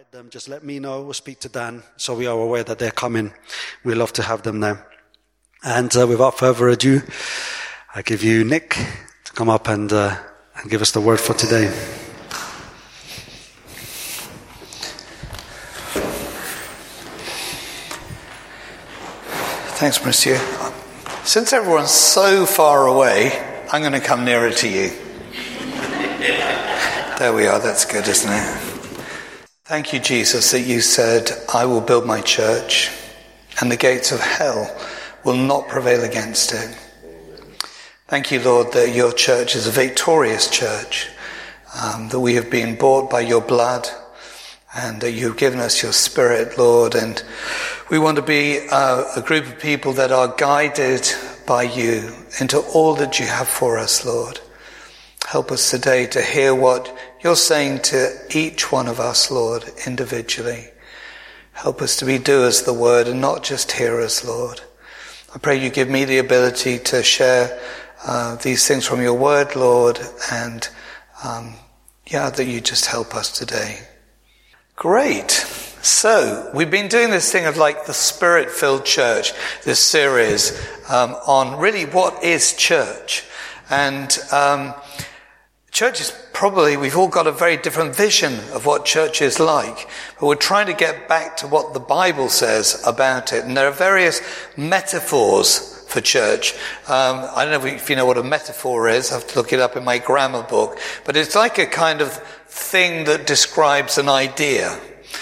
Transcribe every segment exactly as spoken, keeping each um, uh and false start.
invite them, just let me know or speak to Dan so we are aware that they're coming. We'd love to have them there. And uh, without further ado, I give you Nick to come up and, uh, and give us the word for today. Thanks, Monsieur. Since everyone's so far away, I'm going to come nearer to you. There we are. That's good, isn't it? Thank you, Jesus, that you said, I will build my church, and the gates of hell will not prevail against it. Thank you, Lord, that your church is a victorious church, um, that we have been bought by your blood, and that you've given us your Spirit, Lord, and we want to be uh, a group of people that are guided by you into all that you have for us, Lord. Help us today to hear what you're saying to each one of us, Lord, individually. Help us to be doers of the word and not just hearers, Lord. I pray you give me the ability to share uh, these things from your word, Lord, and um, yeah, that you just help us today. Great. So, we've been doing this thing of like the Spirit-filled church, this series um, on really what is church. And um, church is probably, we've all got a very different vision of what church is like. But we're trying to get back to what the Bible says about it. And there are various metaphors for church. Um, I don't know if you know what a metaphor is. I have to look it up in my grammar book. But it's like a kind of thing that describes an idea.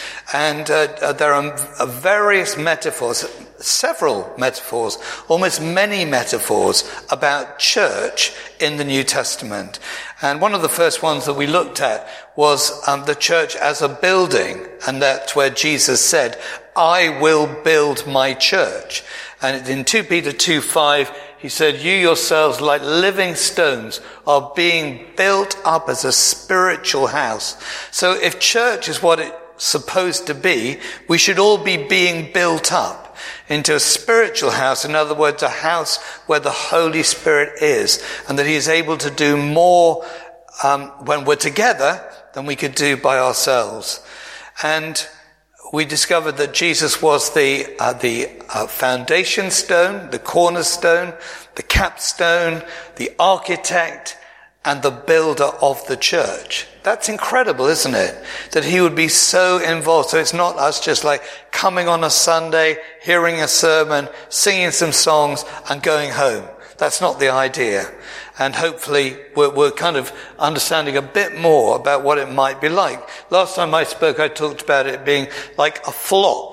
And uh, there are various metaphors, several metaphors, almost many metaphors about church in the New Testament. And one of the first ones that we looked at was um, the church as a building. And that's where Jesus said, I will build my church. And in Second Peter two five, he said, you yourselves, like living stones, are being built up as a spiritual house. So if church is what it's supposed to be, we should all be being built up into a spiritual house. In other words, a house where the Holy Spirit is, and that he is able to do more um, when we're together than we could do by ourselves. And we discovered that Jesus was the uh, the uh, foundation stone, the cornerstone, the capstone, the architect, and the builder of the church. That's incredible, isn't it? That he would be so involved. So it's not us just like coming on a Sunday, hearing a sermon, singing some songs, and going home. That's not the idea. And hopefully we're, we're kind of understanding a bit more about what it might be like. Last time I spoke, I talked about it being like a flock.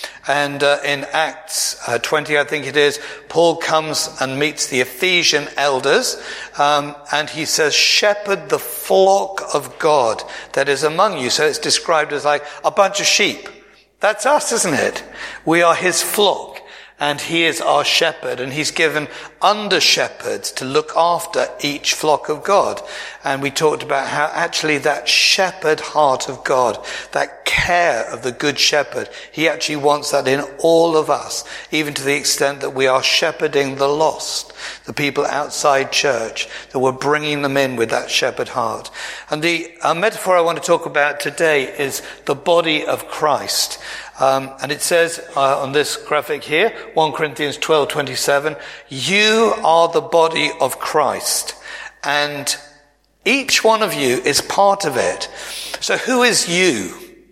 And uh, in Acts uh, twenty, I think it is, Paul comes and meets the Ephesian elders, um, and he says, shepherd the flock of God that is among you. So it's described as like a bunch of sheep. That's us, isn't it? We are his flock. And he is our shepherd, and he's given under-shepherds to look after each flock of God. And we talked about how actually that shepherd heart of God, that care of the good shepherd, he actually wants that in all of us, even to the extent that we are shepherding the lost, the people outside church, that we're bringing them in with that shepherd heart. And the uh, metaphor I want to talk about today is the body of Christ. Um, and it says uh, on this graphic here, First Corinthians twelve twenty-seven, you are the body of Christ, and each one of you is part of it. So who is you?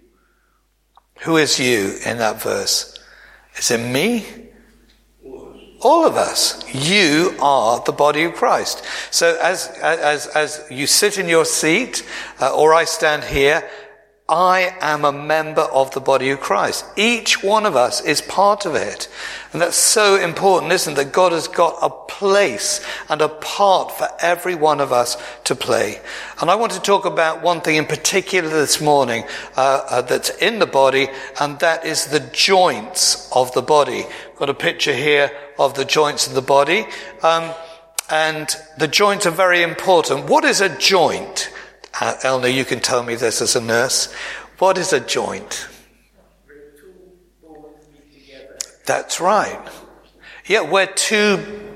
Who is you in that verse? Is it me? All of us. You are the body of Christ. So as as as you sit in your seat, uh, or I stand here, I am a member of the body of Christ. Each one of us is part of it. And that's so important, isn't it? That God has got a place and a part for every one of us to play. And I want to talk about one thing in particular this morning uh, uh, that's in the body, and that is the joints of the body. Got a picture here of the joints of the body. Um, and the joints are very important. What is a joint? Uh, Elna, you can tell me this as a nurse. What is a joint? That's right. Yeah, where two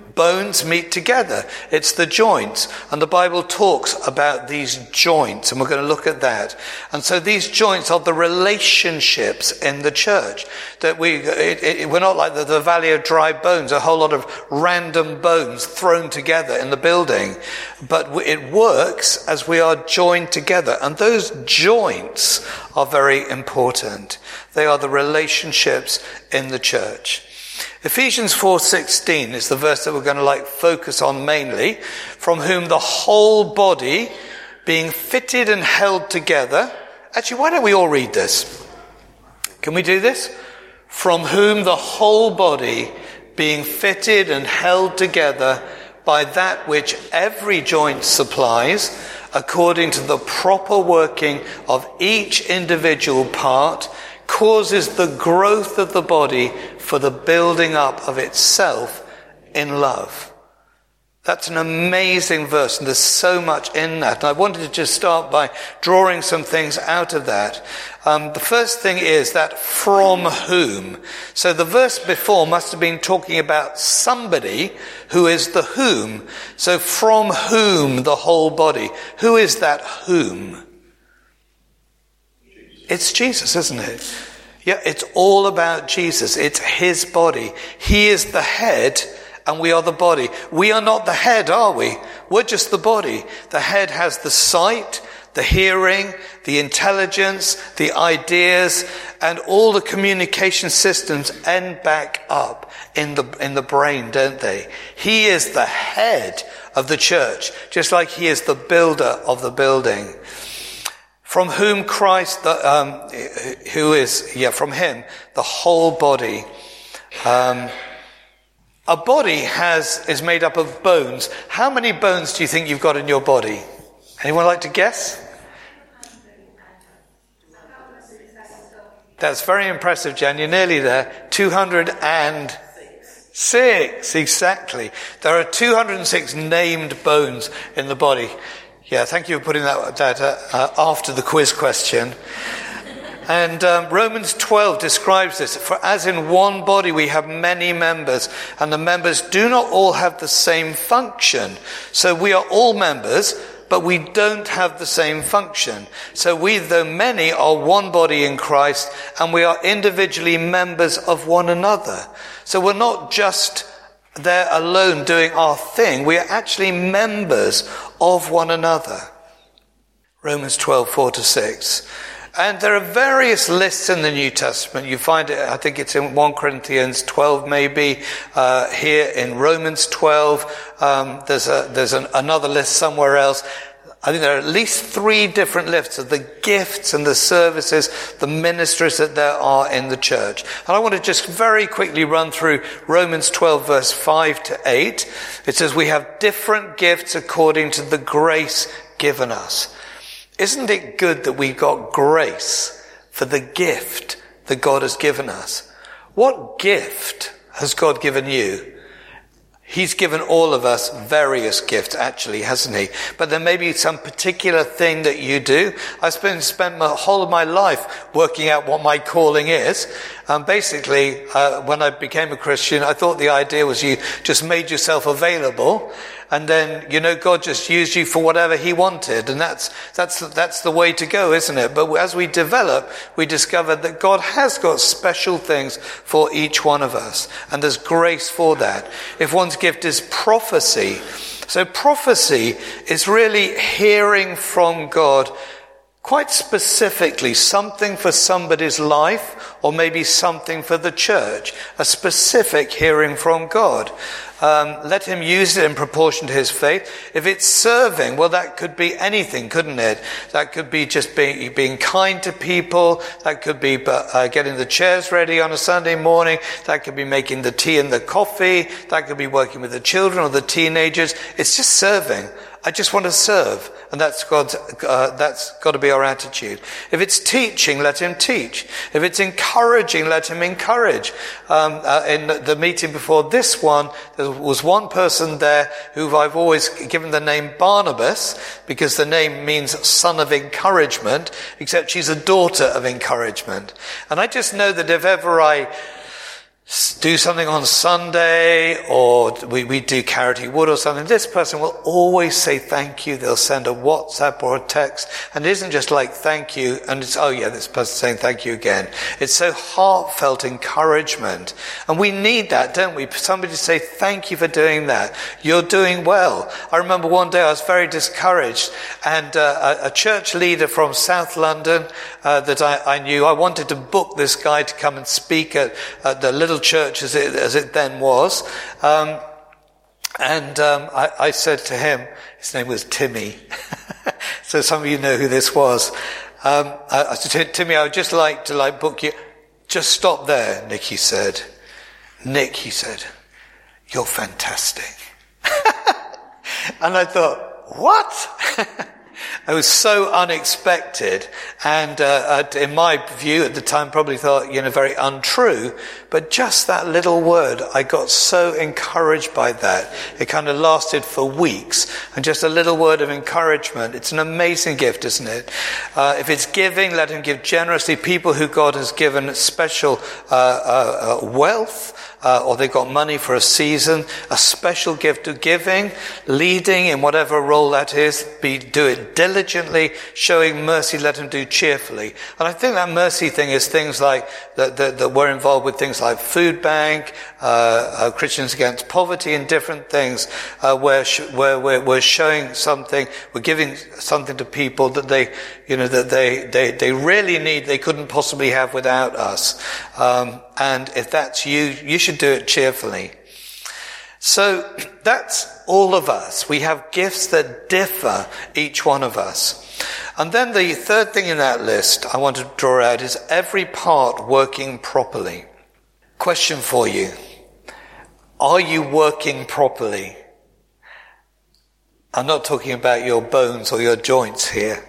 bones meet together. It's the joints. And the Bible talks about these joints, and we're going to look at that. And so these joints are the relationships in the church. That we, it, it, we're not like the, the Valley of Dry Bones, a whole lot of random bones thrown together in the building. But it works as we are joined together. And those joints are very important. They are the relationships in the church. Ephesians four sixteen is the verse that we're going to like focus on mainly. From whom the whole body, being fitted and held together. Actually, why don't we all read this? Can we do this? From whom the whole body, being fitted and held together by that which every joint supplies, according to the proper working of each individual part, causes the growth of the body for the building up of itself in love. That's an amazing verse, and there's so much in that. And I wanted to just start by drawing some things out of that. Um, the first thing is that from whom. So the verse before must have been talking about somebody who is the whom. So from whom the whole body. Who is that whom? It's Jesus, isn't it? Yeah, it's all about Jesus. It's his body. He is the head and we are the body. We are not the head, are we? We're just the body. The head has the sight, the hearing, the intelligence, the ideas, and all the communication systems end back up in the, in the brain, don't they? He is the head of the church, just like he is the builder of the building. From whom Christ, the, um, who is, yeah, from him, the whole body. Um, a body has, is made up of bones. How many bones do you think you've got in your body? Anyone like to guess? That's very impressive, Jan. You're nearly there. two hundred six, exactly. There are two hundred six named bones in the body. Yeah, thank you for putting that, that uh, uh, after the quiz question. And um, Romans twelve describes this. For as in one body we have many members, and the members do not all have the same function. So we are all members, but we don't have the same function. So we, though many, are one body in Christ, and we are individually members of one another. So we're not just there alone doing our thing. We are actually members of one another. Romans twelve, four to six. And there are various lists in the New Testament. You find it, I think it's in First Corinthians twelve maybe, uh, here in Romans twelve. Um, there's a, there's an, another list somewhere else. I think there are at least three different lists of the gifts and the services, the ministries that there are in the church. And I want to just very quickly run through Romans twelve verse five to eight. It says, we have different gifts according to the grace given us. Isn't it good that we've got grace for the gift that God has given us? What gift has God given you? He's given all of us various gifts, actually, hasn't he? But there may be some particular thing that you do. I spent, spent my whole of my life working out what my calling is. And basically, uh, when I became a Christian, I thought the idea was you just made yourself available. And then, you know, God just used you for whatever he wanted. And that's, that's, that's the way to go, isn't it? But as we develop, we discover that God has got special things for each one of us. And there's grace for that. If one's gift is prophecy, so prophecy is really hearing from God quite specifically, something for somebody's life, or maybe something for the church, a specific hearing from God. Um, let him use it in proportion to his faith. If it's serving, well, that could be anything, couldn't it? That could be just being, being kind to people. That could be uh, getting the chairs ready on a Sunday morning. That could be making the tea and the coffee. That could be working with the children or the teenagers. It's just serving. I just want to serve. And that's God's, uh, that's got to be our attitude. If it's teaching, let him teach. If it's encouraging, let him encourage. Um, uh, in the meeting before this one, there was one person there who I've always given the name Barnabas, because the name means son of encouragement, except she's a daughter of encouragement. And I just know that if ever I do something on Sunday, or we, we do Charity Wood or something, this person will always say thank you. They'll send a WhatsApp or a text, and it isn't just like thank you and it's, oh yeah, this person's saying thank you again. It's so heartfelt encouragement, and we need that, don't we? Somebody to say thank you for doing that. You're doing well. I remember one day I was very discouraged, and uh, a, a church leader from South London uh, that I, I knew, I wanted to book this guy to come and speak at, at the little church as it as it then was, um, and um, I, I said to him, his name was Timmy, so some of you know who this was. Um, I, I said, Timmy, I would just like to like book you. Just stop there, Nick. He said, Nick. He said, you're fantastic. And I thought, what? It was so unexpected, and uh, in my view at the time probably thought, you know, very untrue, but just that little word, I got so encouraged by that. It kind of lasted for weeks, and just a little word of encouragement. It's an amazing gift, isn't it? Uh, if it's giving, let him give generously. People who God has given special uh, uh, uh, wealth, Uh, or they've got money for a season, a special gift of giving, leading in whatever role that is, be, do it diligently, showing mercy, let them do cheerfully. And I think that mercy thing is things like, that, that, that we're involved with things like Food Bank, uh, uh Christians Against Poverty, and different things, uh, where, sh- where we're, we're showing something, we're giving something to people that they, you know, that they, they, they really need, they couldn't possibly have without us. Um, and if that's you, you should do it cheerfully. So that's all of us. We have gifts that differ, each one of us. And then the third thing in that list I want to draw out is every part working properly. Question for you. Are you working properly? I'm not talking about your bones or your joints here.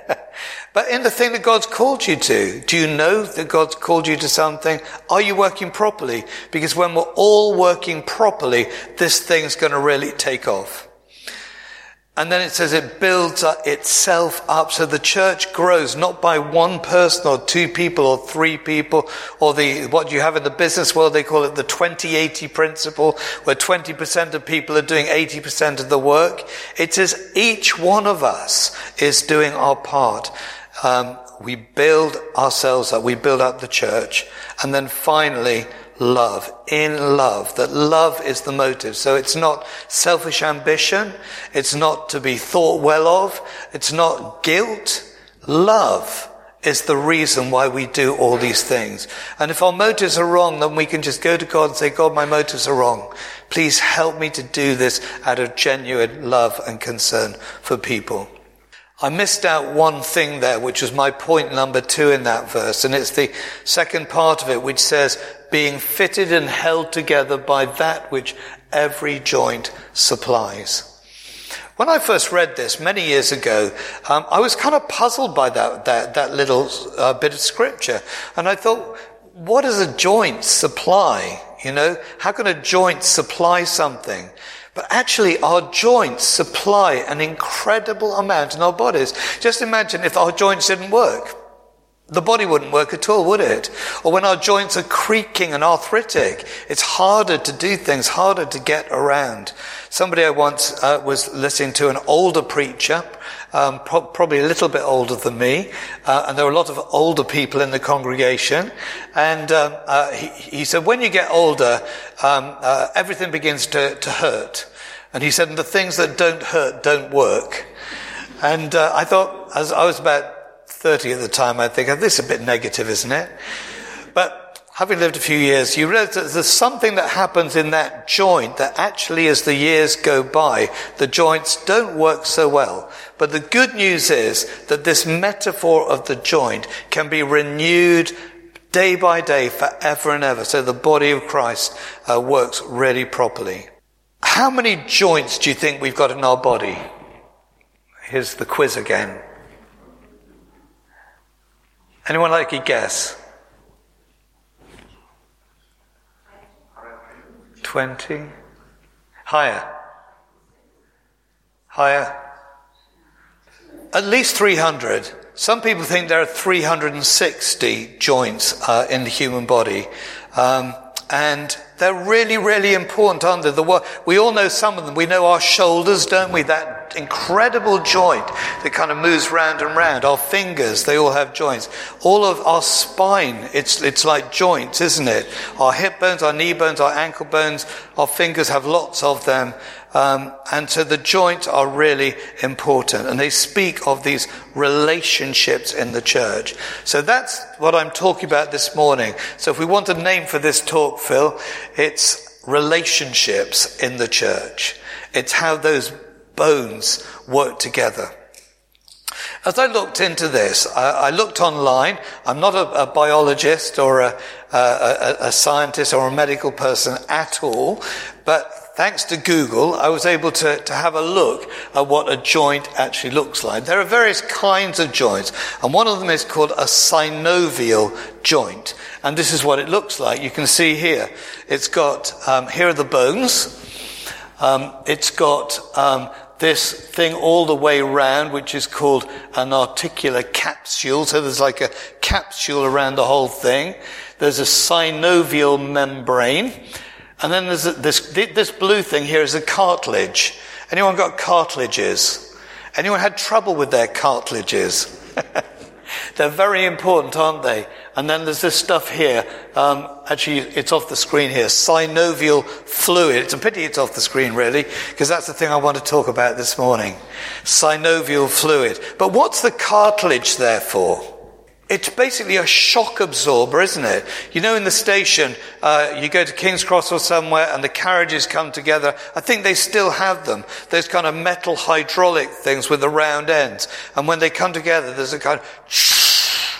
But in the thing that God's called you to, do you know that God's called you to something? Are you working properly? Because when we're all working properly, this thing's going to really take off. And then it says it builds itself up. So the church grows not by one person or two people or three people, or the what you have in the business world, they call it the twenty eighty principle, where twenty percent of people are doing eighty percent of the work. It says each one of us is doing our part. Um, we build ourselves up, we build up the church, and then finally, love. In love. That love is the motive. So it's not selfish ambition, it's not to be thought well of, it's not guilt. Love is the reason why we do all these things. And if our motives are wrong, then we can just go to God and say, God, my motives are wrong. Please help me to do this out of genuine love and concern for people. I missed out one thing there, which was my point number two in that verse, and it's the second part of it, which says, being fitted and held together by that which every joint supplies. When I first read this many years ago, um, I was kind of puzzled by that that, that little uh, bit of scripture, and I thought, what does a joint supply? You know, how can a joint supply something? But actually, our joints supply an incredible amount in our bodies. Just imagine if our joints didn't work. The body wouldn't work at all, would it? Or when our joints are creaking and arthritic, it's harder to do things, harder to get around. Somebody I once uh, was listening to, an older preacher, um, pro- probably a little bit older than me, uh, and there were a lot of older people in the congregation, and um, uh, he, he said, when you get older, um, uh, everything begins to, to hurt. And he said, and the things that don't hurt don't work. And uh, I thought, as I was about thirty at the time, I think, oh, this is a bit negative, isn't it? But having lived a few years, you realize that there's something that happens in that joint that actually, as the years go by, the joints don't work so well. But the good news is that this metaphor of the joint can be renewed day by day, forever and ever. So the body of Christ uh, works really properly. How many joints do you think we've got in our body? Here's the quiz again. Anyone like a guess? Twenty? Higher? Higher? At least three hundred. Some people think there are three hundred sixty joints uh, in the human body. Um, And they're really, really important, aren't they? The, we all know some of them. We know our shoulders, don't we? That incredible joint that kind of moves round and round. Our fingers, they all have joints. All of our spine, it's it's like joints, isn't it? Our hip bones, our knee bones, our ankle bones, our fingers have lots of them. Um, and so the joints are really important, and they speak of these relationships in the church. So that's what I'm talking about this morning. So if we want a name for this talk, Phil, it's relationships in the church. It's how those bones work together. As I looked into this, I, I looked online. I'm not a, a biologist or a, a, a scientist or a medical person at all, but thanks to Google, I was able to, to have a look at what a joint actually looks like. There are various kinds of joints, and one of them is called a synovial joint. And this is what it looks like. You can see here, it's got, um, here are the bones. Um, it's got um, this thing all the way round, which is called an articular capsule. So there's like a capsule around the whole thing. There's a synovial membrane. And then there's a, this, this blue thing here is a cartilage. Anyone got cartilages? Anyone had trouble with their cartilages? They're very important, aren't they? And then there's this stuff here. Um, actually, it's off the screen here. Synovial fluid. It's a pity it's off the screen, really, because that's the thing I want to talk about this morning. Synovial fluid. But what's the cartilage there for? It's basically a shock absorber, isn't it? You know, in the station, uh, you go to King's Cross or somewhere and the carriages come together. I think they still have them. Those kind of metal hydraulic things with the round ends. And when they come together, there's a kind of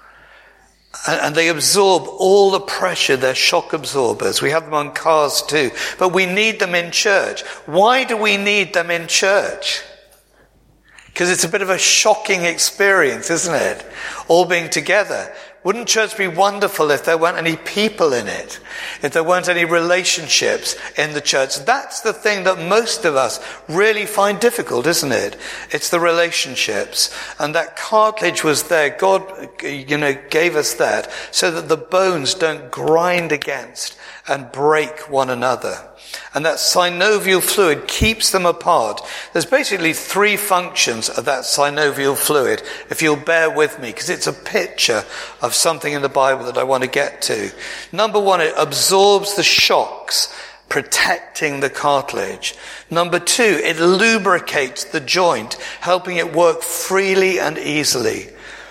and, and they absorb all the pressure. They're shock absorbers. We have them on cars too. But we need them in church. Why do we need them in church? Because it's a bit of a shocking experience, isn't it? All being together. Wouldn't church be wonderful if there weren't any people in it? If there weren't any relationships in the church? That's the thing that most of us really find difficult, isn't it? It's the relationships. And that cartilage was there. God, you know, gave us that so that the bones don't grind against and break one another. And that synovial fluid keeps them apart. There's basically three functions of that synovial fluid, if you'll bear with me, because it's a picture of something in the Bible that I want to get to. Number one, it absorbs the shocks, protecting the cartilage. Number two, it lubricates the joint, helping it work freely and easily.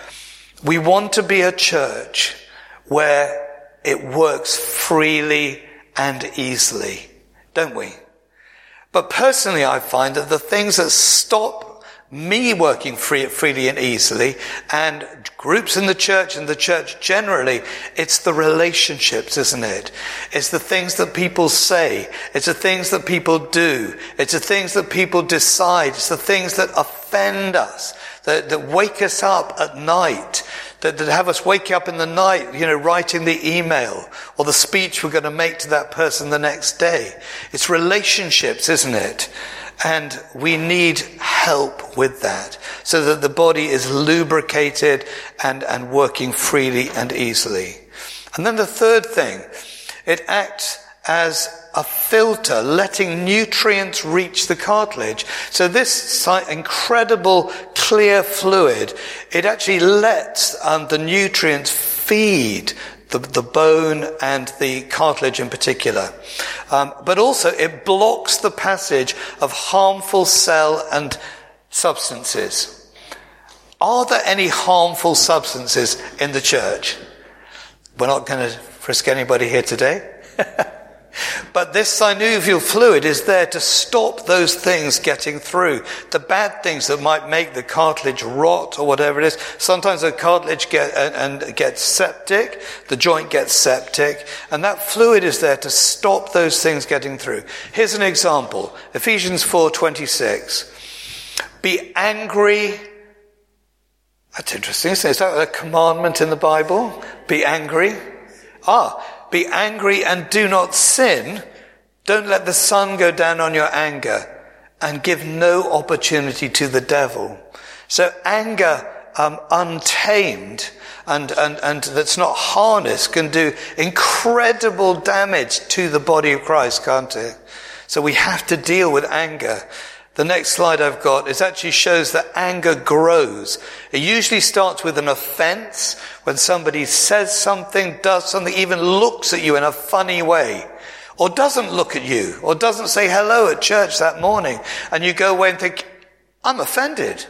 We want to be a church where it works freely and easily, don't we? But personally, I find that the things that stop me working free, freely and easily, and groups in the church and the church generally, it's the relationships, isn't it? It's the things that people say. It's the things that people do. It's the things that people decide. It's the things that offend us, that, that wake us up at night, that, that have us wake up in the night, you know, writing the email or the speech we're going to make to that person the next day. It's relationships, isn't it? And we need help with that so that the body is lubricated and, and working freely and easily. And then the third thing, it acts as a filter, letting nutrients reach the cartilage. So this incredible clear fluid, it actually lets um, the nutrients feed the, the bone and the cartilage in particular. Um, but also it blocks the passage of harmful cell and substances. Are there any harmful substances in the church? We're not going to frisk anybody here today. But this synovial fluid is there to stop those things getting through. The bad things that might make the cartilage rot or whatever it is. Sometimes the cartilage get, and, and gets septic, the joint gets septic, and that fluid is there to stop those things getting through. Here's an example. Ephesians four twenty-six. Be angry. That's interesting, isn't it? Is that a commandment in the Bible? Be angry. Ah, be angry and do not sin. Don't let the sun go down on your anger, and give no opportunity to the devil. So anger um, untamed and, and, and that's not harnessed can do incredible damage to the body of Christ, can't it? So we have to deal with anger. The next slide I've got is actually shows that anger grows. It usually starts with an offense, when somebody says something, does something, even looks at you in a funny way, or doesn't look at you, or doesn't say hello at church that morning, and you go away and think, I'm offended.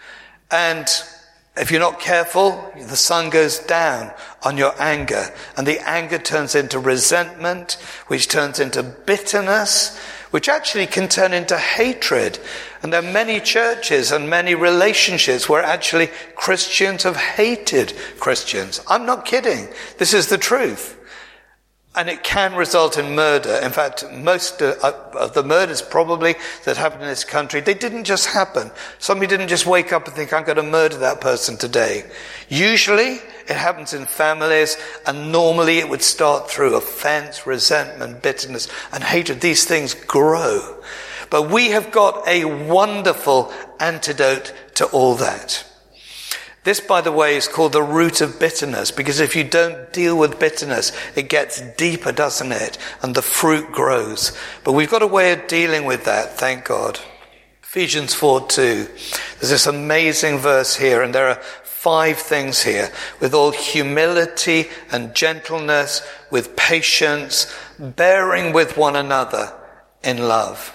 And if you're not careful, the sun goes down on your anger, and the anger turns into resentment, which turns into bitterness, which actually can turn into hatred. And there are many churches and many relationships where actually Christians have hated Christians. I'm not kidding. This is the truth. And it can result in murder. In fact, most of the murders probably that happened in this country, they didn't just happen. Somebody didn't just wake up and think, I'm going to murder that person today. Usually it happens in families, and normally it would start through offense, resentment, bitterness, and hatred. These things grow. But we have got a wonderful antidote to all that. This, by the way, is called the root of bitterness, because if you don't deal with bitterness, it gets deeper, doesn't it? And the fruit grows. But we've got a way of dealing with that, thank God. Ephesians four two. There's this amazing verse here, and there are five things here. With all humility and gentleness, with patience, bearing with one another in love.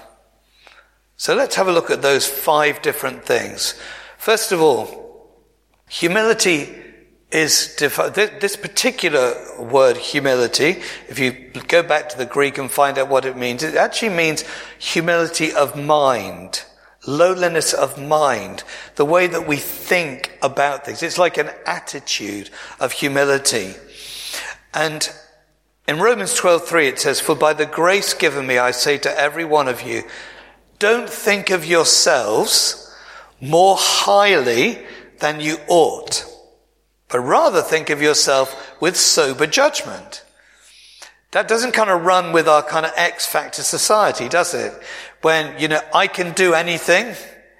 So let's have a look at those five different things. First of all, humility is, defi- this particular word humility, if you go back to the Greek and find out what it means, it actually means humility of mind, lowliness of mind, the way that we think about things. It's like an attitude of humility. And in Romans twelve three it says, for by the grace given me, I say to every one of you, don't think of yourselves more highly than you ought, but rather think of yourself with sober judgment. That doesn't kind of run with our kind of X factor society, does it? When, you know, I can do anything,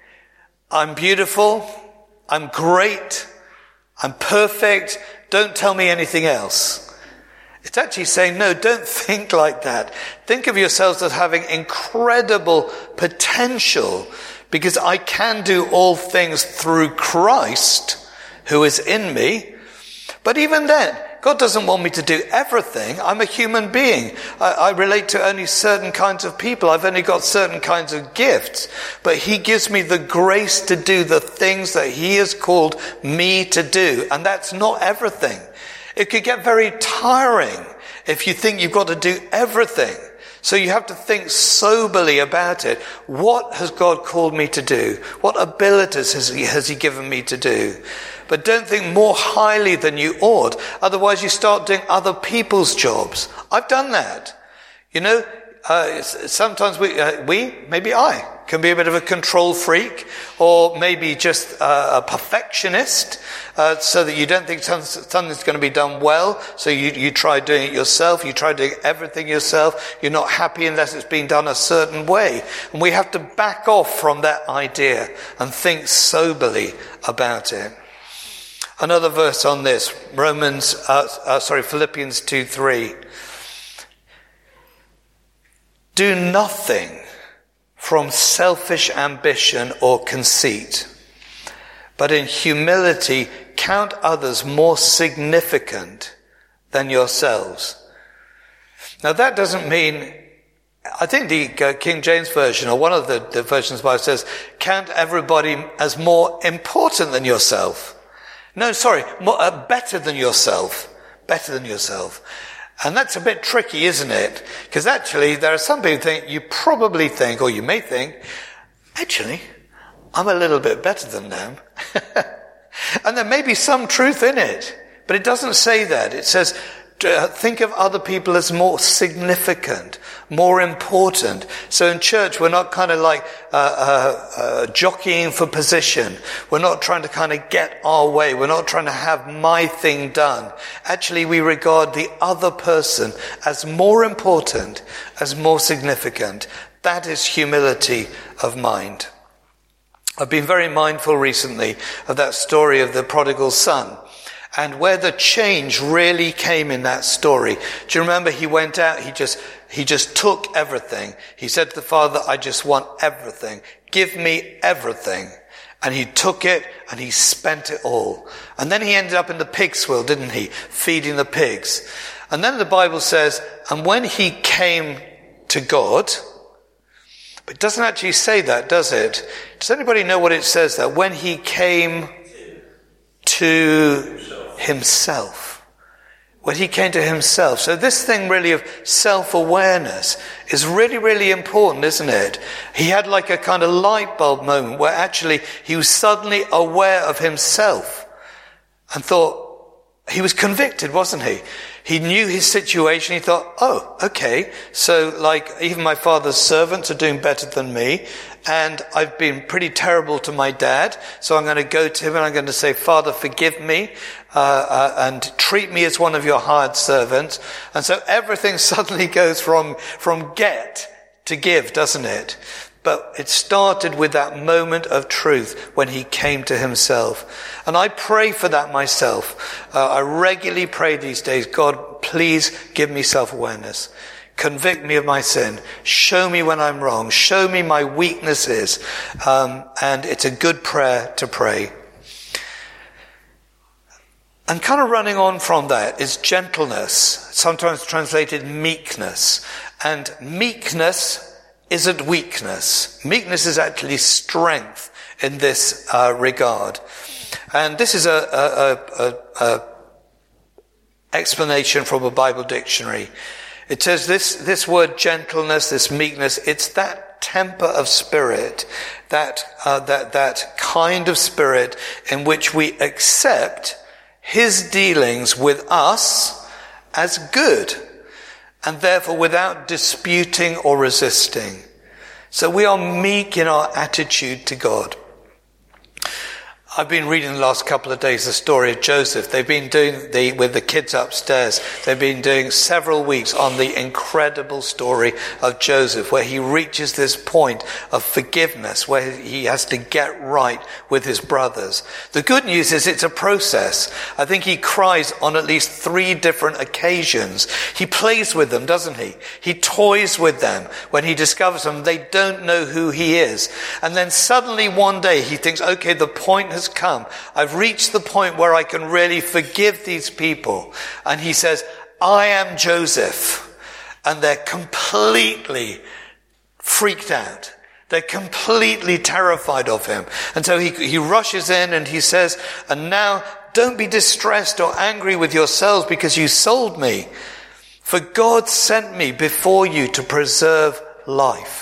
I'm beautiful, I'm great, I'm perfect, don't tell me anything else. It's actually saying, no, don't think like that. Think of yourselves as having incredible potential, because I can do all things through Christ who is in me. But even then, God doesn't want me to do everything. I'm a human being. I, I relate to only certain kinds of people. I've only got certain kinds of gifts. But he gives me the grace to do the things that he has called me to do. And that's not everything. It could get very tiring if you think you've got to do everything. So you have to think soberly about it. What has God called me to do? What abilities has he, has he given me to do? But don't think more highly than you ought. Otherwise you start doing other people's jobs. I've done that. You know, uh, sometimes we, uh, we, maybe I, can be a bit of a control freak, or maybe just uh, a perfectionist, uh, so that you don't think something's going to be done well, so you, you try doing it yourself, you try doing everything yourself, you're not happy unless it's being done a certain way. And we have to back off from that idea and think soberly about it. Another verse on this, Romans, uh, uh, sorry, Philippians two three. Do nothing from selfish ambition or conceit, but in humility count others more significant than yourselves. Now that doesn't mean, I think the uh, King James Version, or one of the, the versions of the Bible says, count everybody as more important than yourself. No, sorry, more, uh, better than yourself. Better than yourself. And that's a bit tricky, isn't it? Because actually, there are some people who think, you probably think, or you may think, actually, I'm a little bit better than them. And there may be some truth in it, but it doesn't say that. It says, think of other people as more significant, more important. So in church, we're not kind of like uh, uh, uh, jockeying for position. We're not trying to kind of get our way. We're not trying to have my thing done. Actually, we regard the other person as more important, as more significant. That is humility of mind. I've been very mindful recently of that story of the prodigal son. and where the change really came in that story. Do you remember he went out, he just, he just took everything. He said to the Father, I just want everything. Give me everything. And he took it and he spent it all. And then he ended up in the pig's will, didn't he? Feeding the pigs. And then the Bible says, and when he came to God, but it doesn't actually say that, does it? Does anybody know what it says there? When he came to himself. When he came to himself. So this thing really of self-awareness is really, really important, isn't it? He had like a kind of light bulb moment where actually he was suddenly aware of himself and thought, he was convicted, wasn't he? He knew his situation. He thought, oh, okay. So like even my father's servants are doing better than me. And I've been pretty terrible to my dad. So I'm going to go to him and I'm going to say, Father, forgive me, uh, uh, and treat me as one of your hired servants. And so everything suddenly goes from, from get to give, doesn't it? But it started with that moment of truth when he came to himself. And I pray for that myself. Uh, I regularly pray these days, God, please give me self-awareness. Convict me of my sin. Show me when I'm wrong. Show me my weaknesses. Um, and it's a good prayer to pray. And kind of running on from that is gentleness, sometimes translated meekness. And meekness isn't weakness. Meekness is actually strength in this uh, regard. And this is a, a, a, a, a explanation from a Bible dictionary. It says this, this word gentleness, this meekness, it's that temper of spirit, that, uh, that, that kind of spirit in which we accept his dealings with us as good, and therefore without disputing or resisting. So we are meek in our attitude to God. I've been reading the last couple of days the story of Joseph. They've been doing the, with the kids upstairs, they've been doing several weeks on the incredible story of Joseph, where he reaches this point of forgiveness, where he has to get right with his brothers. The good news is it's a process. I think he cries on at least three different occasions. He plays with them, doesn't he? He toys with them. When he discovers them, they don't know who he is. And then suddenly one day he thinks, okay, the point has come. I've reached the point where I can really forgive these people. And he says, I am Joseph. And they're completely freaked out. They're completely terrified of him. And so he, he rushes in and he says, and now don't be distressed or angry with yourselves because you sold me. For God sent me before you to preserve life.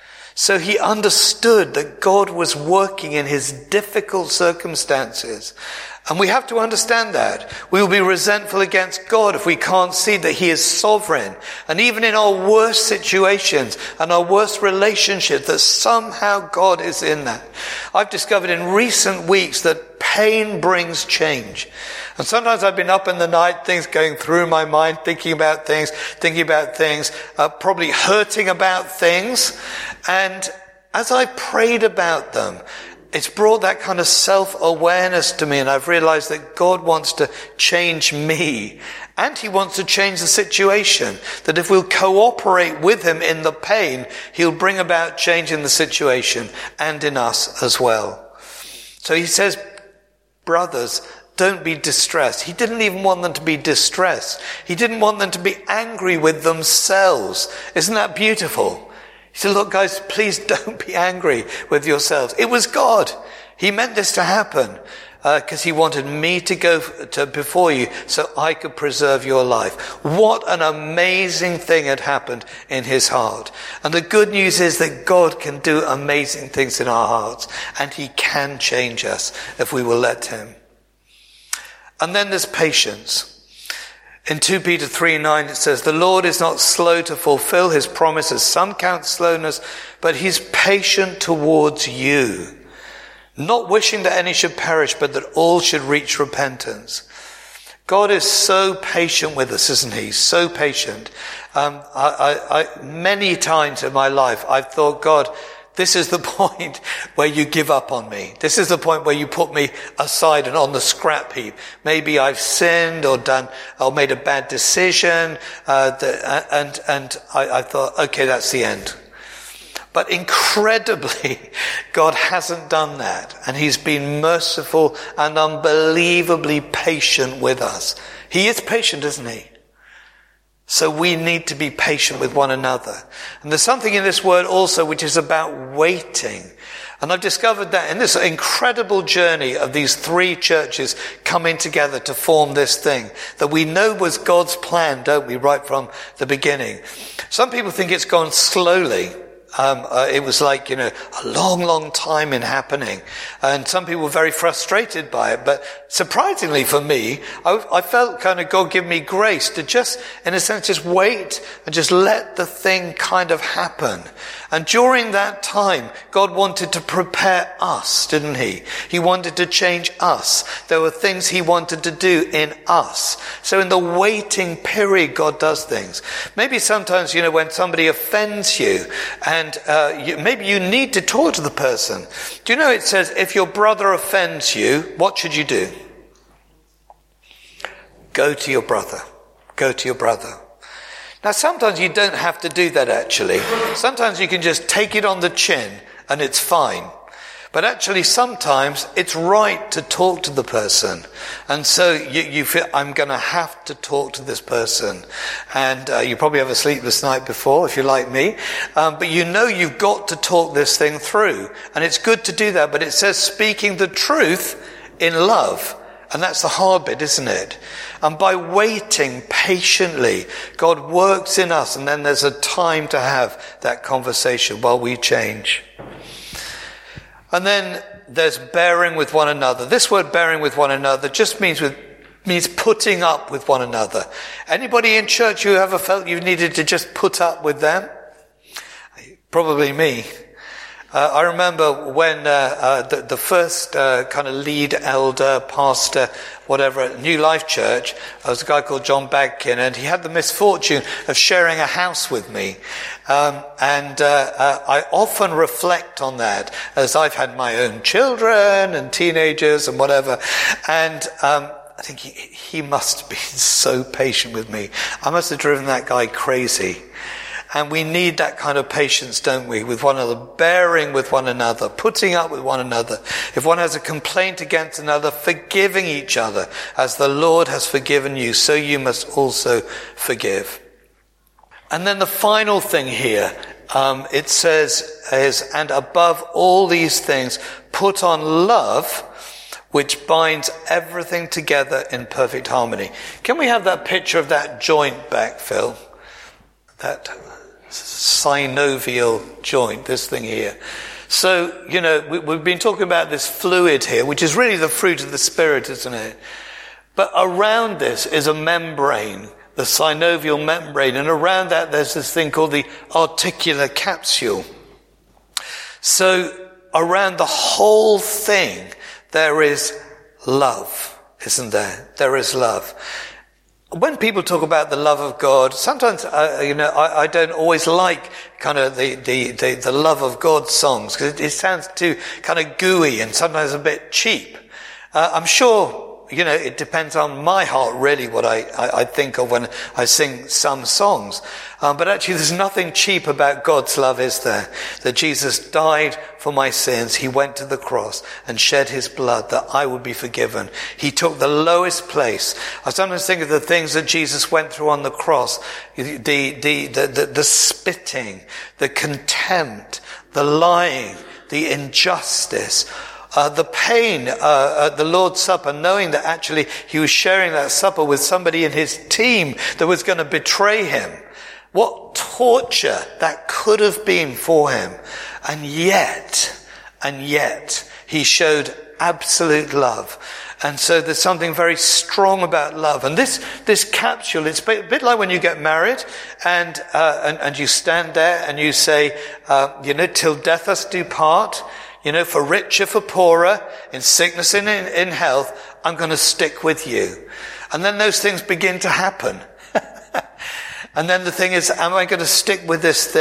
So he understood that God was working in his difficult circumstances. And we have to understand that. We will be resentful against God if we can't see that he is sovereign. And even in our worst situations and our worst relationships, that somehow God is in that. I've discovered in recent weeks that pain brings change. And sometimes I've been up in the night, things going through my mind, thinking about things, thinking about things, uh, probably hurting about things. And as I prayed about them, it's brought that kind of self-awareness to me, and I've realized that God wants to change me, and he wants to change the situation. That if we'll cooperate with him in the pain, he'll bring about change in the situation and in us as well. So he says, brothers, don't be distressed. He didn't even want them to be distressed. He didn't want them to be angry with themselves. Isn't that beautiful? He said, look, guys, please don't be angry with yourselves. It was God. He meant this to happen because uh, he wanted me to go to before you so I could preserve your life. What an amazing thing had happened in his heart. And the good news is that God can do amazing things in our hearts, and he can change us if we will let him. And then there's patience. In Second Peter three nine it says, the Lord is not slow to fulfill his promises. Some count slowness, but he's patient towards you, not wishing that any should perish, but that all should reach repentance. God is so patient with us, isn't he? So patient. Um, I, I, I, many times in my life, I've thought, God, This is the point where you give up on me. This is the point where you put me aside and on the scrap heap. Maybe I've sinned or done, or made a bad decision, uh, the, and, and I, I thought, okay, that's the end. But incredibly, God hasn't done that. And he's been merciful and unbelievably patient with us. He is patient, isn't he? So we need to be patient with one another. And there's something in this word also which is about waiting. And I've discovered that in this incredible journey of these three churches coming together to form this thing that we know was God's plan, don't we, right from the beginning. Some people think it's gone slowly. Um, uh, it was like, you know, a long, long time in happening. And some people were very frustrated by it. But surprisingly for me, I, I felt kind of God give me grace to just, in a sense, just wait and just let the thing kind of happen. And during that time, God wanted to prepare us, didn't he? He wanted to change us. There were things he wanted to do in us. So in the waiting period, God does things. Maybe sometimes, you know, when somebody offends you, and uh, you, maybe you need to talk to the person. Do you know it says, if your brother offends you, what should you do? Go to your brother. Go to your brother. Now, sometimes you don't have to do that, actually. Sometimes you can just take it on the chin and it's fine. But actually, sometimes it's right to talk to the person. And so you, you feel, I'm going to have to talk to this person. And uh, you probably have a sleepless night before, if you're like me. Um, but you know you've got to talk this thing through. And it's good to do that. But it says speaking the truth in love. And that's the hard bit, isn't it? And by waiting patiently, God works in us, and then there's a time to have that conversation while we change. And then there's bearing with one another. This word bearing with one another just means with means putting up with one another. Anybody in church who ever felt you needed to just put up with them? Probably me. Uh, I remember when uh, uh, the, the first uh, kind of lead elder, pastor, whatever, at New Life Church, there was a guy called John Bagkin, and he had the misfortune of sharing a house with me. Um, and uh, uh, I often reflect on that, as I've had my own children and teenagers and whatever. And um, I think he, he must have been so patient with me. I must have driven that guy crazy. And we need that kind of patience, don't we, with one another, bearing with one another, putting up with one another. If one has a complaint against another, forgiving each other. As the Lord has forgiven you, so you must also forgive. And then the final thing here, um, it says, is, and above all these things, put on love, which binds everything together in perfect harmony. Can we have that picture of that joint back, Phil? That synovial joint, this thing here. So, you know, we, we've been talking about this fluid here, which is really the fruit of the Spirit, isn't it? But around this is a membrane, the synovial membrane, and around that there's this thing called the articular capsule. So around the whole thing there is love, isn't there? There is love. When people talk about the love of God, sometimes, uh, you know, I, I don't always like kind of the, the, the, the love of God songs, because it, it sounds too kind of gooey and sometimes a bit cheap. Uh, I'm sure, you know, it depends on my heart, really, what I, I, I think of when I sing some songs. Um, but actually, there's nothing cheap about God's love, is there? That Jesus died for my sins. He went to the cross and shed his blood that I would be forgiven. He took the lowest place. I sometimes think of the things that Jesus went through on the cross. The, the, the, the, the spitting, the contempt, the lying, the injustice. Uh, the pain uh, at the Lord's Supper, knowing that actually he was sharing that supper with somebody in his team that was going to betray him. What torture that could have been for him. And yet, and yet, he showed absolute love. And so there's something very strong about love. And this, this capsule, it's a bit like when you get married and, uh, and, and you stand there and you say, uh, you know, till death us do part. You know, for richer, for poorer, in sickness and in, in health, I'm going to stick with you. And then those things begin to happen. And then the thing is, am I going to stick with this thing?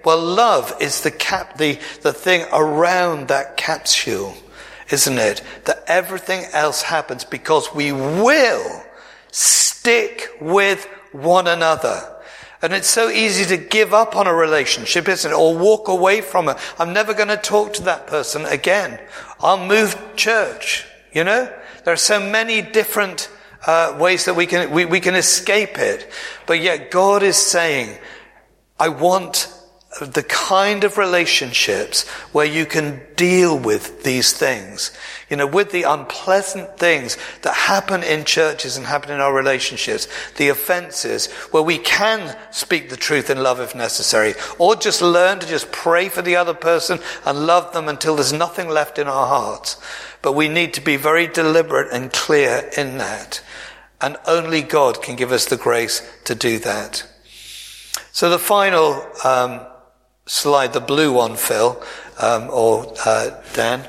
Well, love is the cap, the, the thing around that capsule, isn't it? That everything else happens because we will stick with one another. And it's so easy to give up on a relationship, isn't it? Or walk away from it. I'm never going to talk to that person again. I'll move church, you know? There are so many different uh, ways that we can, we, we can escape it. But yet God is saying, I want the kind of relationships where you can deal with these things. You know, with the unpleasant things that happen in churches and happen in our relationships, the offenses, where we can speak the truth in love if necessary, or just learn to just pray for the other person and love them until there's nothing left in our hearts. But we need to be very deliberate and clear in that. And only God can give us the grace to do that. So the final um, slide, the blue one, Phil, um, or uh, Dan,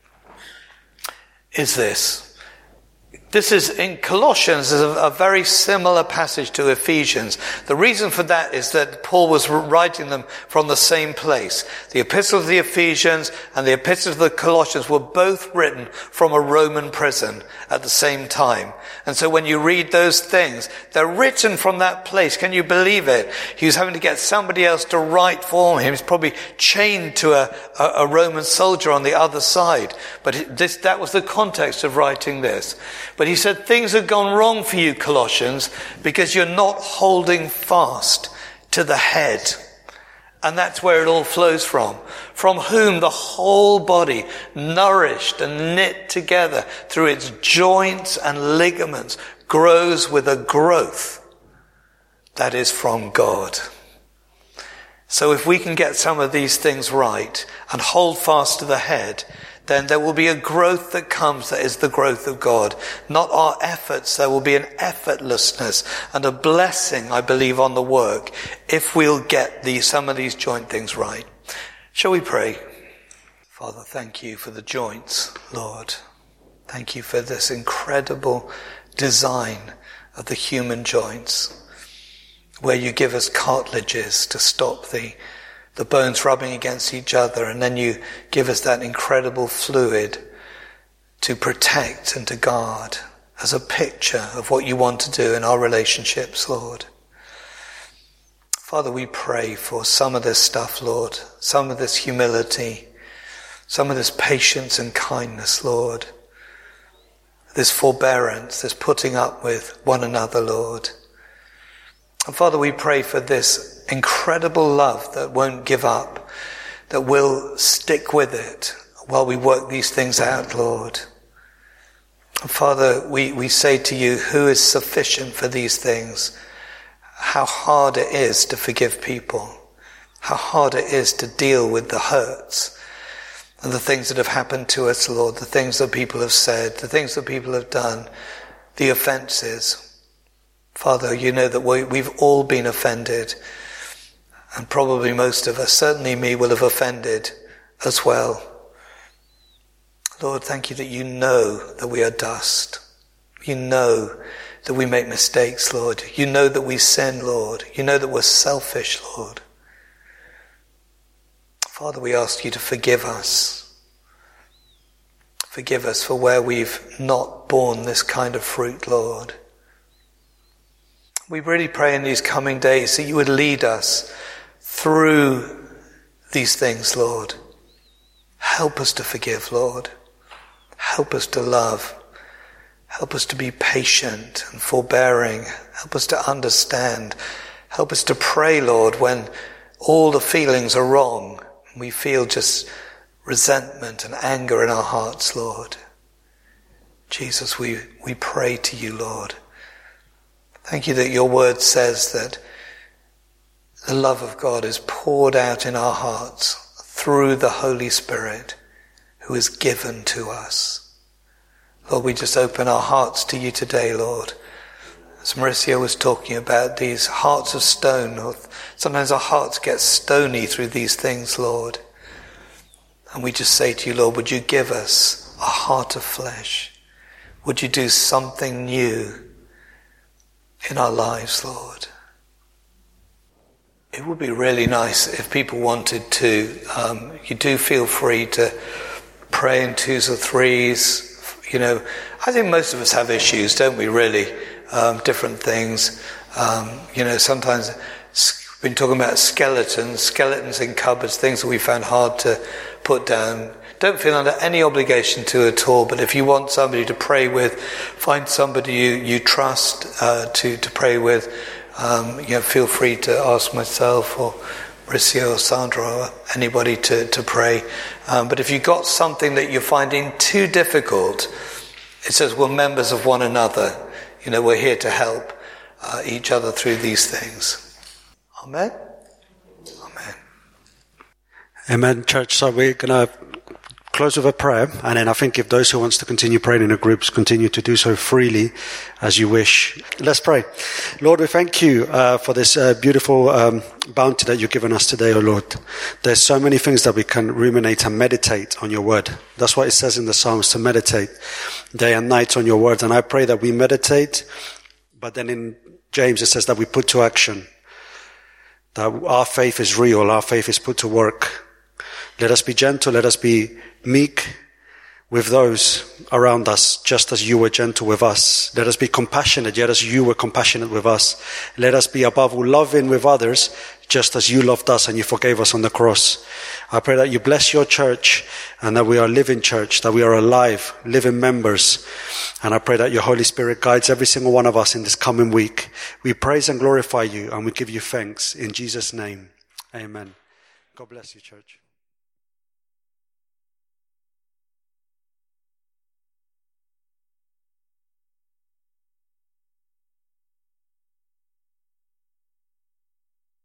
is this. This is in Colossians, is a, a very similar passage to Ephesians. The reason for that is that Paul was writing them from the same place. The epistle of the Ephesians and the epistle of the Colossians were both written from a Roman prison at the same time. And so when you read those things, they're written from that place. Can you believe it? He was having to get somebody else to write for him. He's probably chained to a, a, a Roman soldier on the other side. But this, that was the context of writing this. But he said, things have gone wrong for you, Colossians, because you're not holding fast to the head. And that's where it all flows from. From whom the whole body, nourished and knit together through its joints and ligaments, grows with a growth that is from God. So if we can get some of these things right and hold fast to the head, then there will be a growth that comes that is the growth of God. Not our efforts. There will be an effortlessness and a blessing, I believe, on the work if we'll get these, some of these joint things right. Shall we pray? Father, thank you for the joints, Lord. Thank you for this incredible design of the human joints, where you give us cartilages to stop the the bones rubbing against each other, and then you give us that incredible fluid to protect and to guard as a picture of what you want to do in our relationships, Lord. Father, we pray for some of this stuff, Lord, some of this humility, some of this patience and kindness, Lord, this forbearance, this putting up with one another, Lord. And Father, we pray for this incredible love that won't give up, that will stick with it while we work these things out, Lord. And Father, we, we say to you, who is sufficient for these things? How hard it is to forgive people. How hard it is to deal with the hurts and the things that have happened to us, Lord, the things that people have said, the things that people have done, the offenses. Father, you know that we, we've all been offended, and probably most of us, certainly me, will have offended as well. Lord, thank you that you know that we are dust. You know that we make mistakes, Lord. You know that we sin, Lord. You know that we're selfish, Lord. Father, we ask you to forgive us. Forgive us for where we've not borne this kind of fruit, Lord. We really pray in these coming days that you would lead us through these things, Lord. Help us to forgive, Lord. Help us to love. Help us to be patient and forbearing. Help us to understand. Help us to pray, Lord, when all the feelings are wrong. We feel just resentment and anger in our hearts, Lord. Jesus, we, we pray to you, Lord. Thank you that your word says that the love of God is poured out in our hearts through the Holy Spirit who is given to us. Lord, we just open our hearts to you today, Lord. As Mauricio was talking about these hearts of stone, or sometimes our hearts get stony through these things, Lord. And we just say to you, Lord, would you give us a heart of flesh? Would you do something new in our lives, Lord? it would be really nice if people wanted to. Um, you do feel free to pray in twos or threes. You know, I think most of us have issues, don't we, really? Um, different things. Um, you know, sometimes we've been talking about skeletons, skeletons in cupboards, things that we found hard to put down. Don't feel under any obligation to at all, but if you want somebody to pray with, find somebody you, you trust uh, to, to pray with. Um, you know, feel free to ask myself or Mauricio or Sandra or anybody to, to pray. Um, but if you've got something that you're finding too difficult, it says we're members of one another. You know, we're here to help uh, each other through these things. Amen? Amen. Amen, church. So we're going to close with a prayer, and then I think if those who wants to continue praying in the groups, continue to do so freely as you wish. Let's pray. Lord, we thank you uh, for this uh, beautiful um, bounty that you've given us today, O Lord. There's so many things that we can ruminate and meditate on your word. That's what it says in the Psalms, to meditate day and night on your words. And I pray that we meditate, but then in James it says that we put to action, that our faith is real, our faith is put to work. Let us be gentle, let us be meek with those around us, just as you were gentle with us. Let us be compassionate, yet as you were compassionate with us. Let us be above all loving with others, just as you loved us and you forgave us on the cross. I pray that you bless your church and that we are living church, that we are alive, living members. And I pray that your Holy Spirit guides every single one of us in this coming week. We praise and glorify you and we give you thanks in Jesus' name. Amen. God bless you, church.